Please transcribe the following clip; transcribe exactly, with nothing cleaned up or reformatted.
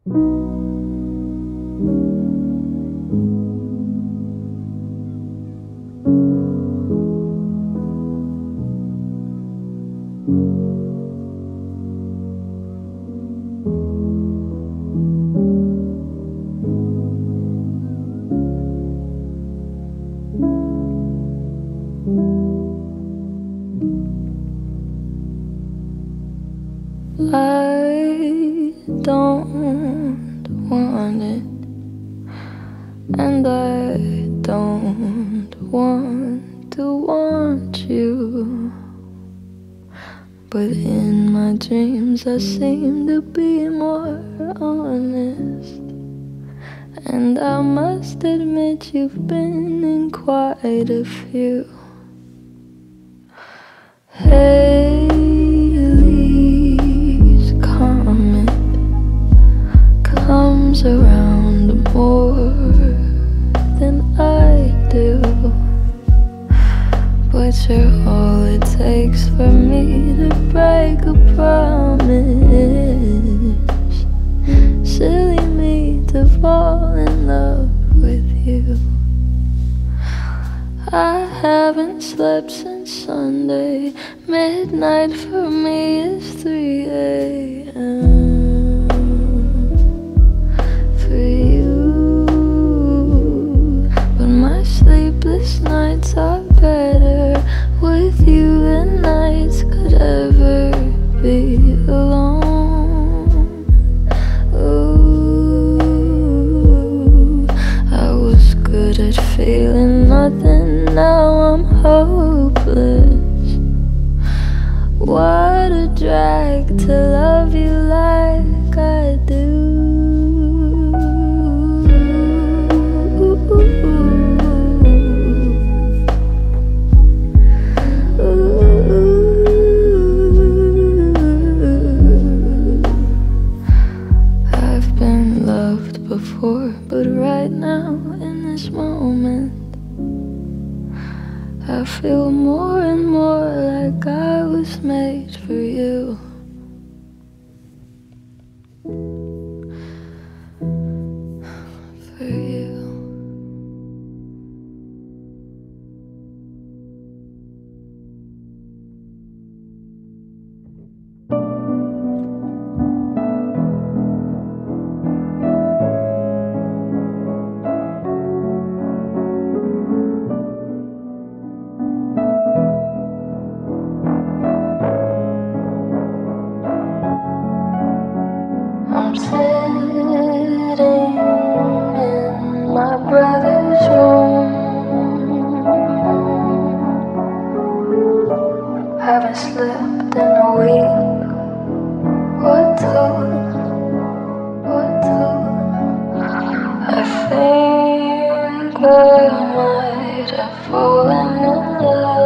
I don't want it, and I don't want to want you, but in my dreams I seem to be more honest, and I must admit you've been in quite a few. Haley's comet comes around more than I do, but you're all it takes for me to break a promise. Silly me to fall in love with you. I haven't slept since Sunday. Midnight for me is three A M for you, but my sleepless nights are better with you than nights could ever be alone. Ooh, I was good at feeling nothing, now I'm hopeless. What a drag to love you like I do. Ooh, I've been loved before, but right now in this moment I feel more and more like I was made for you. For you. I'm sitting in my brother's room, haven't slept in a week or two, or two. I think I might have fallen in love.